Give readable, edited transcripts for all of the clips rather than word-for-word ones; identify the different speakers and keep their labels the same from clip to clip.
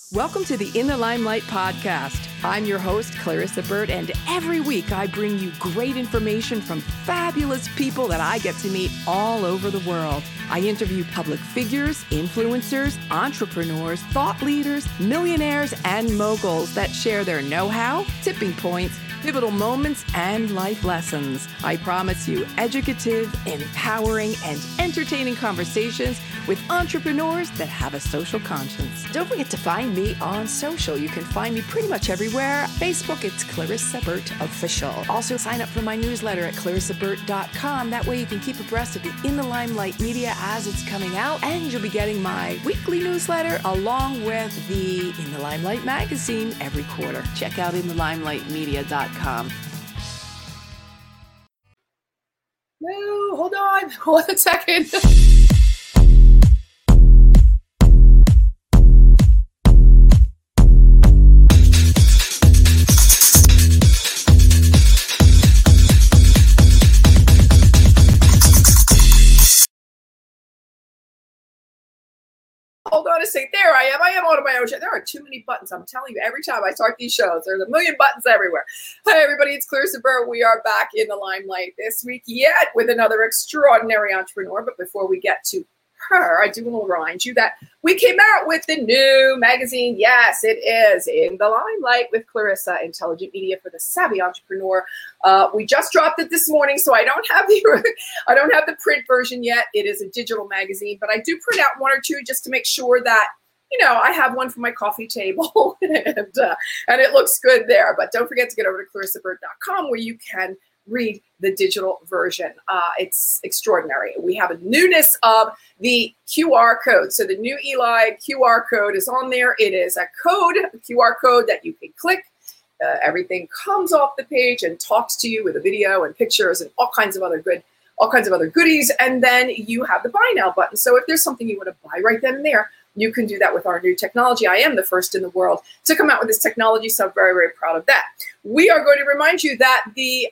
Speaker 1: Welcome to the In the Limelight podcast. I'm your host, Clarissa Burt, and every week I bring you great information from fabulous people that I get to meet all over the world. I interview public figures, influencers, entrepreneurs, thought leaders, millionaires, and moguls that share their know-how, tipping points, pivotal moments, and life lessons. I promise you educative, empowering, and entertaining conversations with entrepreneurs that have a social conscience. Don't forget to find me on social. You can find me pretty much everywhere. Facebook, it's Clarissa Burt Official. Also, sign up for my newsletter at clarissaburt.com. That way you can keep abreast of the In the Limelight media as it's coming out, and you'll be getting my weekly newsletter along with the In the Limelight magazine every quarter. Check out inthelimelightmedia.com.
Speaker 2: No, hold on. 1 second. Hold on a second. There I am. I am on my own show. There are too many buttons. I'm telling you, every time I start these shows, there's a million buttons everywhere. Hi, everybody. It's Clarissa Burt. We are back in the limelight this week yet with another extraordinary entrepreneur. But before we get to her, I do want to remind you that we came out with the new magazine. Yes, it is In the Limelight with Clarissa, intelligent media for the savvy entrepreneur. We just dropped it this morning, so I don't have the print version yet. It is a digital magazine, but I do print out one or two just to make sure that I have one for my coffee table and it looks good there. But don't forget to get over to clarissaburt.com where you can read the digital version. It's extraordinary. We have a newness of the QR code. So the new Eli QR code is on there. It is a QR code that you can click. Everything comes off the page and talks to you with a video and pictures and all kinds of other goodies. And then you have the buy now button. So if there's something you want to buy right then and there, you can do that with our new technology. I am the first in the world to come out with this technology, so I'm very, very proud of that. We are going to remind you that the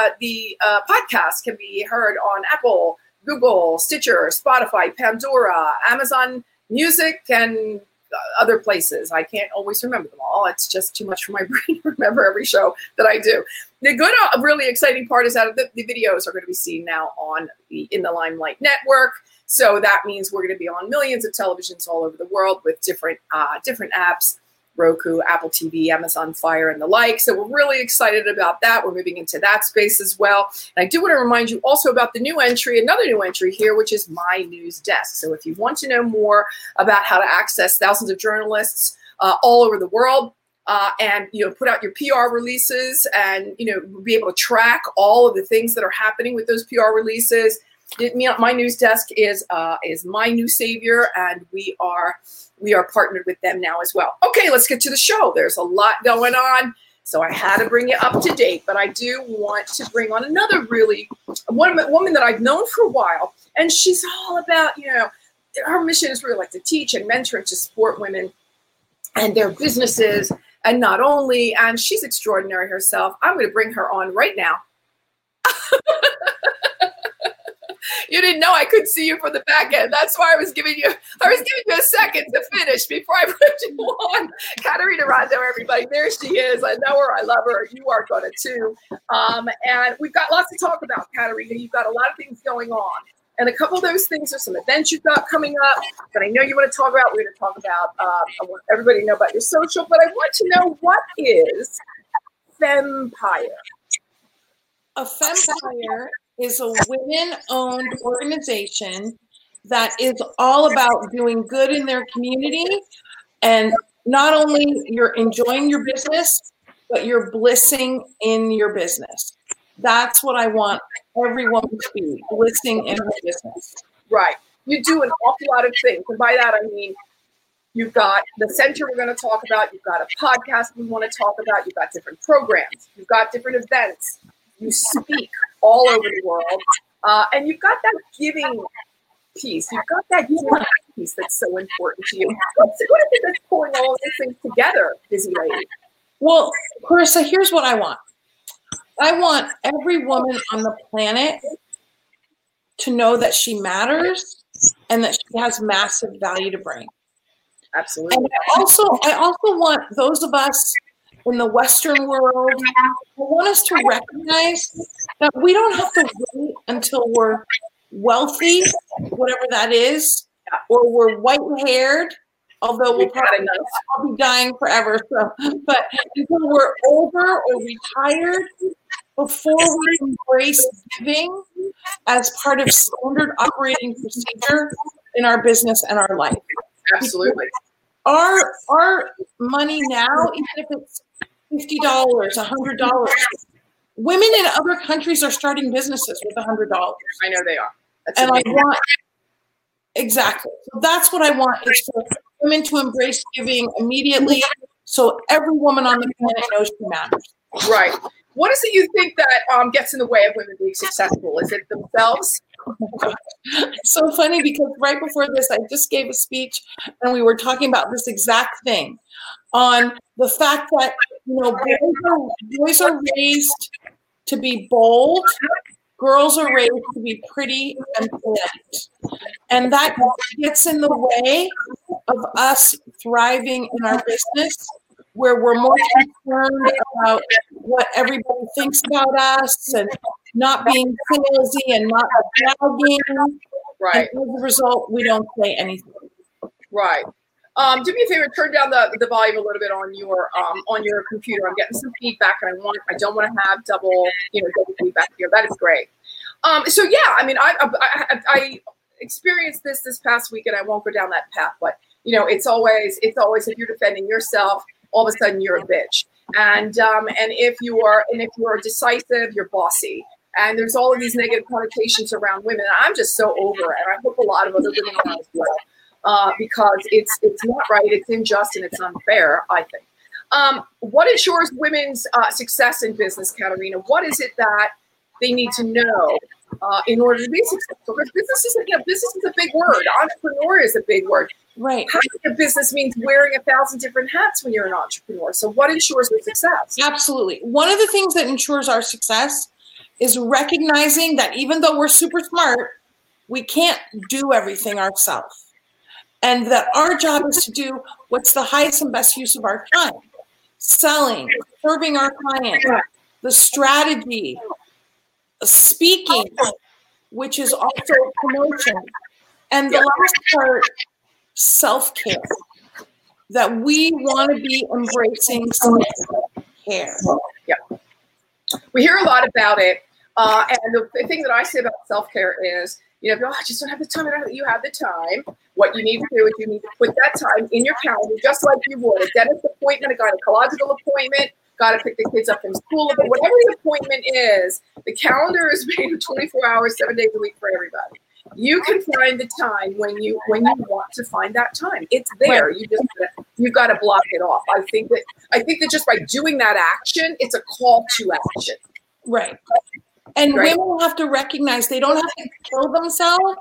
Speaker 2: podcast can be heard on Apple, Google, Stitcher, Spotify, Pandora, Amazon Music, and other places. I can't always remember them all. It's just too much for my brain to remember every show that I do. The good, really exciting part is that the videos are going to be seen now on the In the Limelight network. So that means we're going to be on millions of televisions all over the world with different apps, Roku, Apple TV, Amazon Fire, and the like. So we're really excited about that. We're moving into that space as well. And I do want to remind you also about the new entry, another new entry here, which is My News Desk. So if you want to know more about how to access thousands of journalists all over the world, and put out your PR releases and be able to track all of the things that are happening with those PR releases, My News Desk is my new savior, and we are partnered with them now as well. Okay, let's get to the show. There's a lot going on, so I had to bring you up to date. But I do want to bring on another woman that I've known for a while, and she's all about her mission is really like to teach and mentor and to support women and their businesses, and not only. And she's extraordinary herself. I'm going to bring her on right now. You didn't know I could see you from the back end. That's why I was giving you a second to finish before I put you on. Katerina Rondo, everybody. There she is. I know her. I love her. You are going to too. And we've got lots to talk about, Katerina. You've got a lot of things going on. And a couple of those things are some events you've got coming up that I know you want to talk about. We're going to talk about, I want everybody to know about your social, but I want to know, what is Fempire?
Speaker 3: A Fempire is a women-owned organization that is all about doing good in their community, and not only you're enjoying your business, but you're blissing in your business. That's what I want every woman to be, blissing in her business.
Speaker 2: Right. You do an awful lot of things. And by that, I mean, you've got the center we're going to talk about. You've got a podcast we want to talk about. You've got different programs. You've got different events. You speak all over the world. And you've got that giving piece. You've got that giving piece that's so important to you. What is it that's pulling all of these things together, busy lady?
Speaker 3: Well, Clarissa, here's what I want. I want every woman on the planet to know that she matters and that she has massive value to bring.
Speaker 2: Absolutely.
Speaker 3: And I also want those of us in the Western world, I want us to recognize that we don't have to wait until we're wealthy, whatever that is, or we're white-haired, although we'll probably all be dying forever. So, but until we're older or retired, before we embrace giving as part of standard operating procedure in our business and our life.
Speaker 2: Absolutely.
Speaker 3: Our money now, even if it's $50, $100, women in other countries are starting businesses with $100.
Speaker 2: I know they are. That's
Speaker 3: and
Speaker 2: amazing.
Speaker 3: I want, exactly. So that's what I want, is for women to embrace giving immediately, so every woman on the planet knows she matters.
Speaker 2: Right. What is it you think that gets in the way of women being successful? Is it themselves?
Speaker 3: It's so funny, because right before this, I just gave a speech and we were talking about this exact thing, on the fact that, boys are raised to be bold, girls are raised to be pretty and polite. And that gets in the way of us thriving in our business, where we're more concerned about what everybody thinks about us and not being salesy and not bragging.
Speaker 2: Right.
Speaker 3: And as a result, we don't say anything.
Speaker 2: Right. Do me a favor, turn down the volume a little bit on your computer. I'm getting some feedback, and I don't want to have double feedback here. That is great. So yeah, I mean, I experienced this past week, and I won't go down that path. But it's always if you're defending yourself, all of a sudden you're a bitch, and if you are decisive, you're bossy. And there's all of these negative connotations around women. And I'm just so over it, and I hope a lot of other women are as well, because it's not right, it's unjust, and it's unfair, I think. What ensures women's success in business, Katerina? What is it that they need to know in order to be successful? Because business is a big word. Entrepreneur is a big word.
Speaker 3: Right.
Speaker 2: Having a business means wearing 1,000 different hats when you're an entrepreneur. So what ensures their success?
Speaker 3: Absolutely. One of the things that ensures our success is recognizing that even though we're super smart, we can't do everything ourselves. And that our job is to do what's the highest and best use of our time. Selling, serving our clients, the strategy, speaking, which is also promotion. And the last part, self-care. That we want to be embracing self-care.
Speaker 2: Yeah. We hear a lot about it. And the thing that I say about self-care is, I just don't have the time. You have the time. What you need to do is you need to put that time in your calendar, just like you would a dentist appointment, a gynecological appointment, got to pick the kids up from school. But whatever the appointment is, the calendar is made of 24 hours, 7 days a week for everybody. You can find the time when you want to find that time. It's there. You've got to block it off. I think that just by doing that action, it's a call to action.
Speaker 3: Right. And women have to recognize they don't have to kill themselves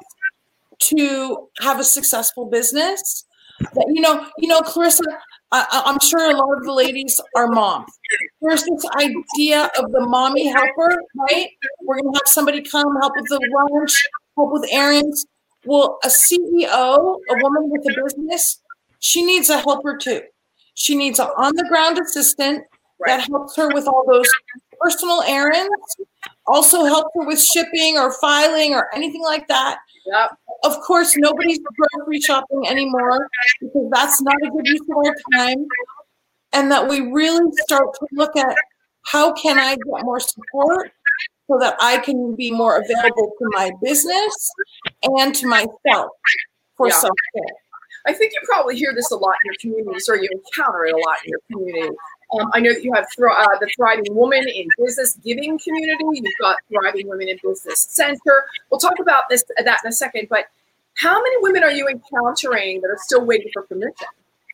Speaker 3: to have a successful business. That, Clarissa, I'm sure a lot of the ladies are moms. There's this idea of the mommy helper, right? We're going to have somebody come help with the lunch, help with errands. Well, a CEO, a woman with a business, she needs a helper too. She needs an on-the-ground assistant that helps her with all those personal errands, also help her with shipping or filing or anything like that.
Speaker 2: Yep.
Speaker 3: Of course, nobody's grocery shopping anymore, because that's not a good use of our time. And that we really start to look at, how can I get more support so that I can be more available to my business and to myself for self-care.
Speaker 2: I think you probably hear this a lot in your communities, or you encounter it a lot in your community. I know that you have the Thriving Woman in Business Giving community. You've got Thriving Women in Business Center. We'll talk about that in a second. But how many women are you encountering that are still waiting for permission?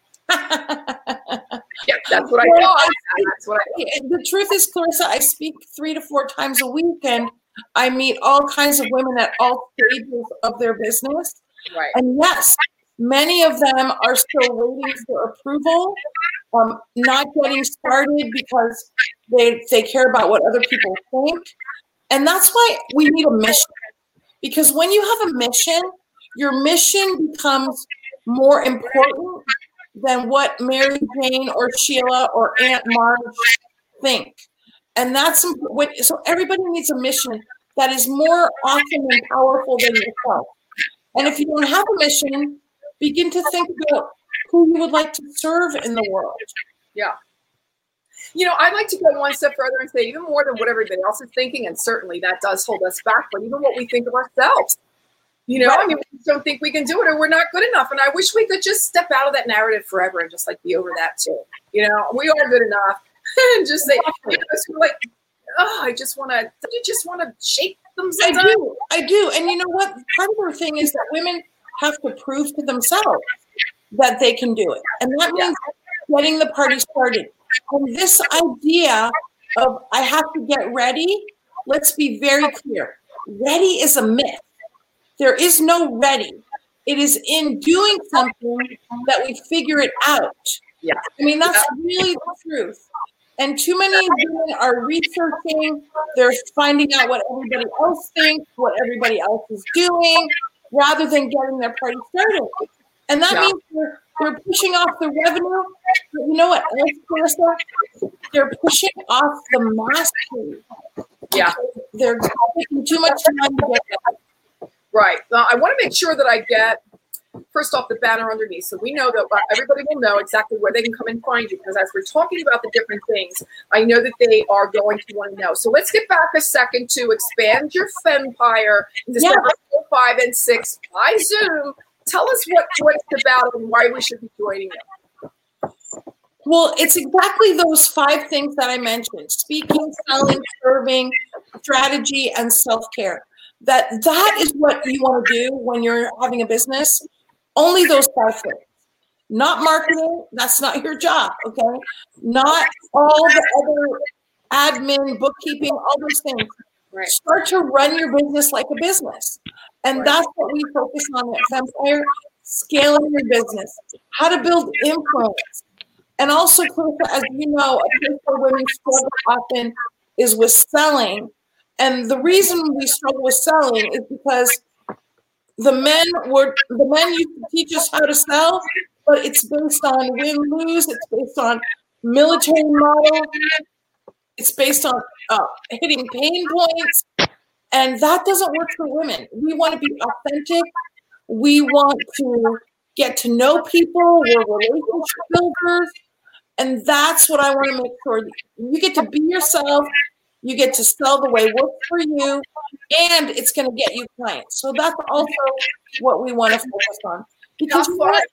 Speaker 2: Yeah, that's what I know.
Speaker 3: The truth is, Clarissa, I speak 3 to 4 times a week, and I meet all kinds of women at all stages of their business.
Speaker 2: Right.
Speaker 3: And yes, many of them are still waiting for approval, not getting started because they care about what other people think. And that's why we need a mission. Because when you have a mission, your mission becomes more important than what Mary Jane or Sheila or Aunt Marge think. And that's what, so everybody needs a mission that is more awesome and powerful than yourself. And if you don't have a mission, begin to think about who you would like to serve in the world.
Speaker 2: Yeah. You know, I'd like to go one step further and say even more than what everybody else is thinking, and certainly that does hold us back, but even what we think of ourselves. You know, right. I mean, we don't think we can do it or we're not good enough. And I wish we could just step out of that narrative forever and just like be over that too. You know, we are good enough. And just say, you know, like, oh, I just want to, don't you just want to shake them sometimes?
Speaker 3: I do. And you know what? Part of our thing is that women have to prove to themselves that they can do it. And that means getting the party started. And this idea of I have to get ready, let's be very clear. Ready is a myth. There is no ready. It is in doing something that we figure it out.
Speaker 2: Yeah.
Speaker 3: I mean, that's really the truth. And too many women are researching, they're finding out what everybody else thinks, what everybody else is doing, rather than getting their party started. And that means they're pushing off the revenue. But you know what else, Clarissa? They're pushing off the mastery.
Speaker 2: Yeah.
Speaker 3: They're taking too much time to get that.
Speaker 2: Right. Well, I want to make sure that I get, first off, the banner underneath. So we know that everybody will know exactly where they can come and find you. Because as we're talking about the different things, I know that they are going to want to know. So let's get back a second to Expand Your Fempire in December 5 and 6 by Zoom. Tell us what it's about and why we should be joining it.
Speaker 3: Well, it's exactly those 5 things that I mentioned: speaking, selling, serving, strategy, and self-care. That is what you want to do when you're having a business. Only those 5 things. Not marketing. That's not your job, okay? Not all the other admin, bookkeeping, all those things.
Speaker 2: Right.
Speaker 3: Start to run your business like a business. And that's what we focus on at Fempire, scaling your business, how to build influence. And also, Clarissa, as you know, a place where women struggle often is with selling. And the reason we struggle with selling is because the men used to teach us how to sell, but it's based on win-lose, it's based on military model, it's based on hitting pain points. And that doesn't work for women. We want to be authentic. We want to get to know people. We're relationship builders. And that's what I want to make sure. You get to be yourself. You get to sell the way it works for you. And it's going to get you clients. So that's also what we want to focus on. Because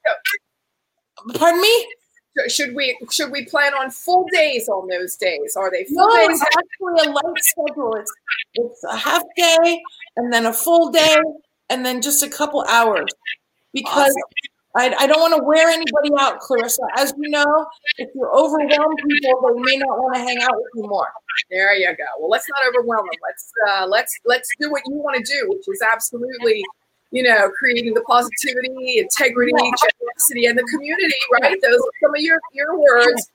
Speaker 3: pardon me?
Speaker 2: Should we plan on full days on those days? Are they full
Speaker 3: days?
Speaker 2: No,
Speaker 3: it's actually a light schedule. It's a half day and then a full day and then just a couple hours. Because I don't want to wear anybody out, Clarissa. As you know, if you overwhelm people, they may not want to hang out with you more.
Speaker 2: There you go. Well, let's not overwhelm them. Let's do what you want to do, which is absolutely, you know, creating the positivity, integrity, generosity, and the community, right? Those are some of your words.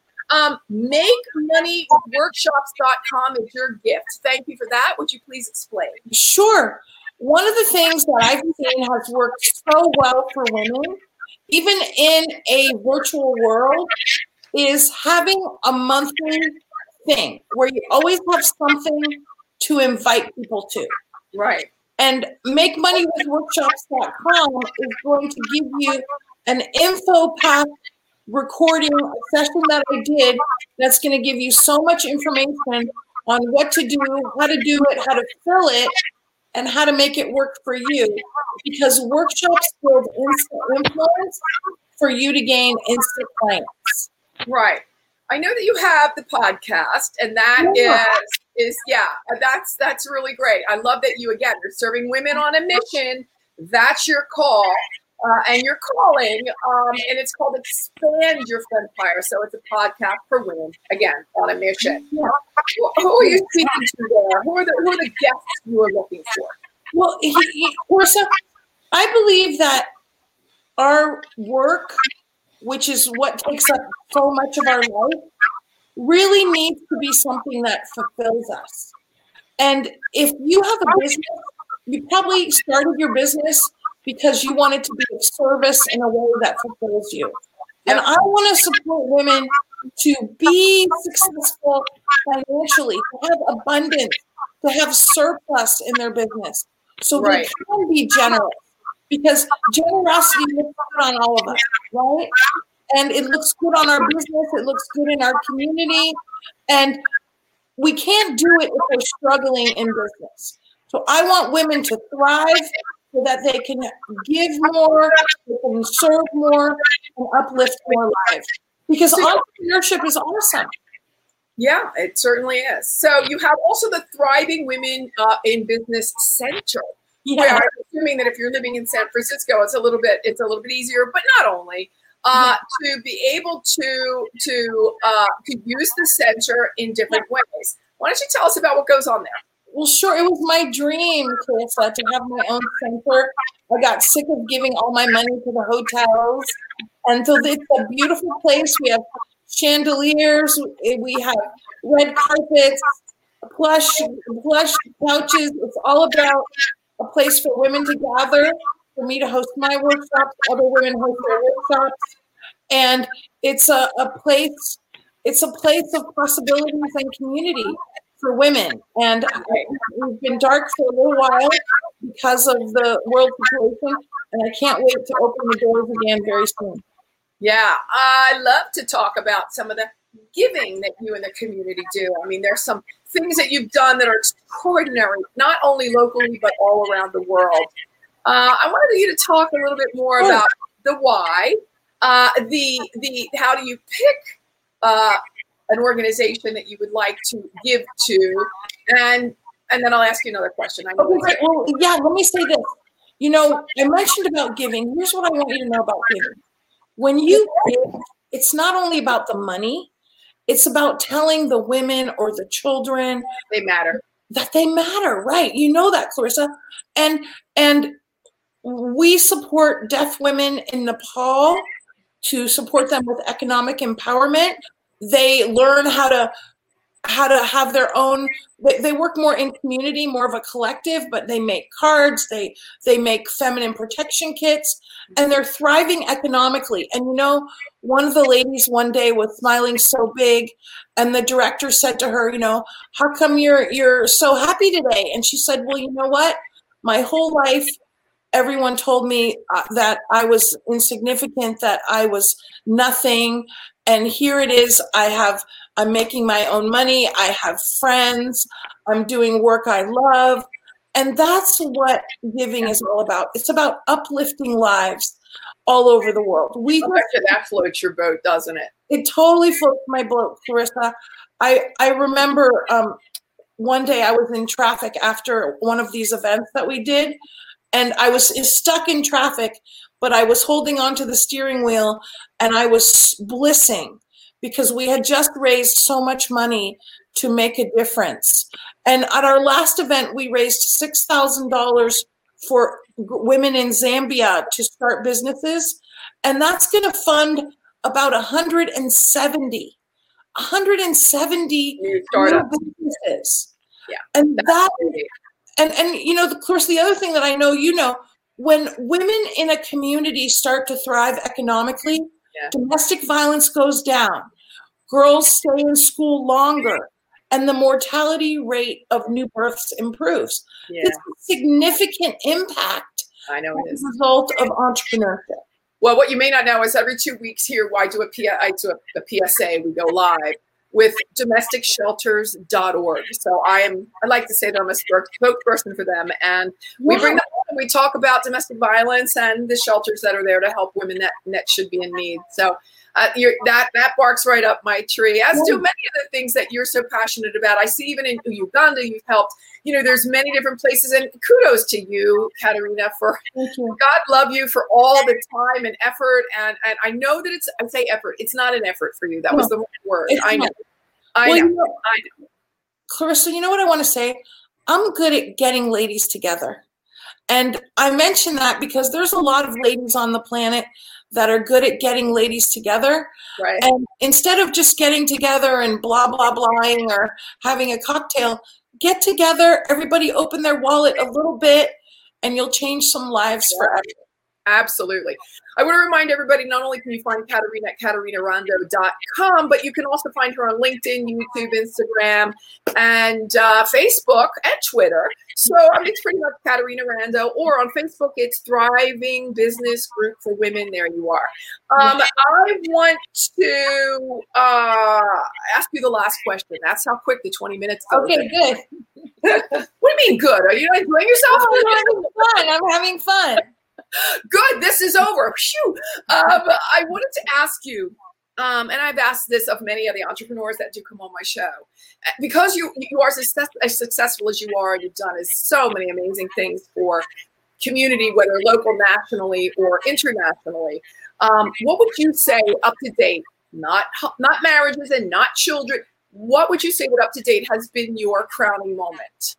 Speaker 2: MakeMoneyWorkshops.com is your gift. Thank you for that. Would you please explain?
Speaker 3: Sure. One of the things that I've seen has worked so well for women, even in a virtual world, is having a monthly thing where you always have something to invite people to.
Speaker 2: Right.
Speaker 3: And MakeMoneyWithWorkshops.com is going to give you an info pack recording a session that I did that's going to give you so much information on what to do, how to do it, how to fill it, and how to make it work for you. Because workshops build instant influence for you to gain instant clients.
Speaker 2: Right. I know that you have the podcast, and that is that's really great. I love that you're serving women on a mission. That's your call. And you're calling, and it's called Expand Your Fempire. So it's a podcast for women, again, on a mission. Yeah. Who are you speaking to there? Who are the guests you are looking for?
Speaker 3: Well, Clarissa, I believe that our work, which is what takes up so much of our life, really needs to be something that fulfills us. And if you have a business, you probably started your business because you wanted to be of service in a way that fulfills you. And I want to support women to be successful financially, to have abundance, to have surplus in their business. So they can be generous, because generosity looks good on all of us, right? And it looks good on our business. It looks good in our community. And we can't do it if we're struggling in business. So I want women to thrive so that they can give more, they can serve more, and uplift more lives. Because entrepreneurship is awesome.
Speaker 2: Yeah, it certainly is. So you have also the Thriving Women in Business Center. Yeah, I'm assuming that if you're living in San Francisco, it's a little bit easier, but not only to be able to use the center in different ways. Why don't you tell us about what goes on there?
Speaker 3: Well, sure. It was my dream, Clarissa, to have my own center. I got sick of giving all my money to the hotels. And so it's a beautiful place. We have chandeliers. We have red carpets, plush couches. It's all about a place for women to gather, for me to host my workshops, other women host their workshops. And it's a place of possibilities and community for women. And we've been dark for a little while because of the world situation, and I can't wait to open the doors again very soon.
Speaker 2: Yeah, I love to talk about some of the giving that you and the community do. I mean, there's some things that you've done that are extraordinary, not only locally, but all around the world. I wanted you to talk a little bit more about the why, the how do you pick an organization that you would like to give to, and then I'll ask you another question.
Speaker 3: Okay, well, yeah, let me say this. You know, I mentioned about giving. Here's what I want you to know about giving. When you give, it's not only about the money, it's about telling the women or the children that they matter, right? You know that, Clarissa. And we support deaf women in Nepal to support them with economic empowerment. They learn how to have their own, they work more in community, more of a collective, but they make cards, they make feminine protection kits, and they're thriving economically. And you know, one of the ladies one day was smiling so big, and the director said to her, you know, how come you're so happy today? And she said, well, you know what? My whole life, everyone told me that I was insignificant, that I was nothing. And here it is. I'm making my own money. I have friends. I'm doing work I love. And that's what giving is all about. It's about uplifting lives all over the world.
Speaker 2: That floats your boat, doesn't it?
Speaker 3: It totally floats my boat, Clarissa. I remember one day I was in traffic after one of these events that we did, and I was stuck in traffic, but I was holding onto the steering wheel, and I was blissing because we had just raised so much money to make a difference. And at our last event, we raised $6,000 for women in Zambia to start businesses. And that's going to fund about 170 new businesses.
Speaker 2: Yeah.
Speaker 3: And and you know, of course, the other thing that I know, you know, when women in a community start to thrive economically, domestic violence goes down, girls stay in school longer, and the mortality rate of new births improves. Yeah. It's a significant impact.
Speaker 2: I know it is.
Speaker 3: As a result of entrepreneurship.
Speaker 2: Well, what you may not know is every 2 weeks here, I do a PSA. We go live with domesticshelters.org. So I like to say that I'm a spokesperson for them. And we bring them on and we talk about domestic violence and the shelters that are there to help women that should be in need. So that barks right up my tree, as do many of the things that you're so passionate about. I see even in Uganda, you've helped, you know, there's many different places, and kudos to you, Katerina, for God love you for all the time and effort. And I know that I say effort. It's not an effort for you. That was the wrong word. I know. I know.
Speaker 3: Clarissa, you know what I want to say? I'm good at getting ladies together. And I mention that because there's a lot of ladies on the planet that are good at getting ladies together.
Speaker 2: Right.
Speaker 3: And instead of just getting together and blah, blah, blahing or having a cocktail, get together, everybody open their wallet a little bit, and you'll change some lives forever.
Speaker 2: Absolutely. I want to remind everybody, not only can you find Caterina at CaterinaRando.com, but you can also find her on LinkedIn, YouTube, Instagram, and Facebook and Twitter. So it's pretty much Caterina Rando, or on Facebook, it's Thriving Business Group for Women. There you are. I want to ask you the last question. That's how quick the 20 minutes goes.
Speaker 3: Okay, good.
Speaker 2: What do you mean good? Are you enjoying yourself?
Speaker 3: I'm having fun.
Speaker 2: Good. This is over. Phew. I wanted to ask you, and I've asked this of many of the entrepreneurs that do come on my show, because you are as successful as you are, you've done so many amazing things for community, whether local, nationally, or internationally. What would you say up to date, not marriages and not children, what would you say that up to date has been your crowning moment?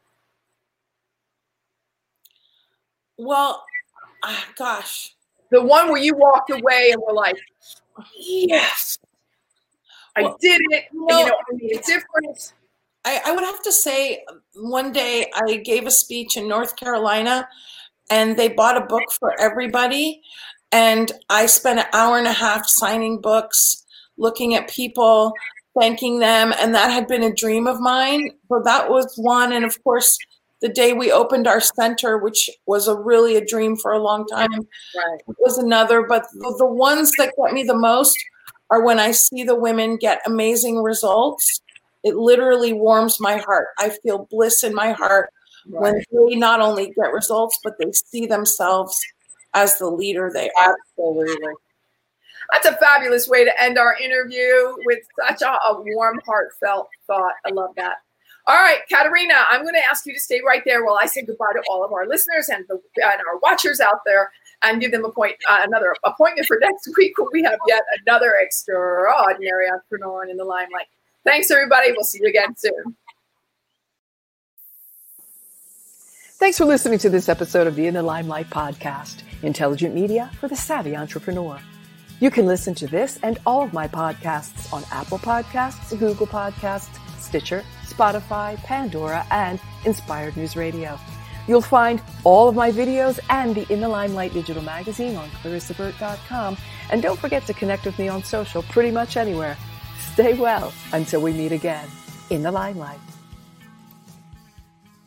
Speaker 3: Well, gosh.
Speaker 2: The one where you walked away and were like, yes, I did it. I made a difference.
Speaker 3: I would have to say, one day I gave a speech in North Carolina, and they bought a book for everybody. And I spent an hour and a half signing books, looking at people, thanking them. And that had been a dream of mine. So that was one. And of course, the day we opened our center, which was really a dream for a long time,
Speaker 2: right,
Speaker 3: was another. But the ones that get me the most are when I see the women get amazing results. It literally warms my heart. I feel bliss in my heart when they not only get results, but they see themselves as the leader they are.
Speaker 2: Absolutely. That's a fabulous way to end our interview, with such a warm, heartfelt thought. I love that. All right, Caterina, I'm going to ask you to stay right there while I say goodbye to all of our listeners and our watchers out there, and give them another appointment for next week when we have yet another extraordinary entrepreneur in the limelight. Thanks, everybody. We'll see you again soon.
Speaker 1: Thanks for listening to this episode of the In the Limelight podcast, intelligent media for the savvy entrepreneur. You can listen to this and all of my podcasts on Apple Podcasts, Google Podcasts, Stitcher, Spotify, Pandora, and Inspired News Radio. You'll find all of my videos and the In the Limelight digital magazine on ClarissaBurt.com. And don't forget to connect with me on social pretty much anywhere. Stay well until we meet again in the Limelight.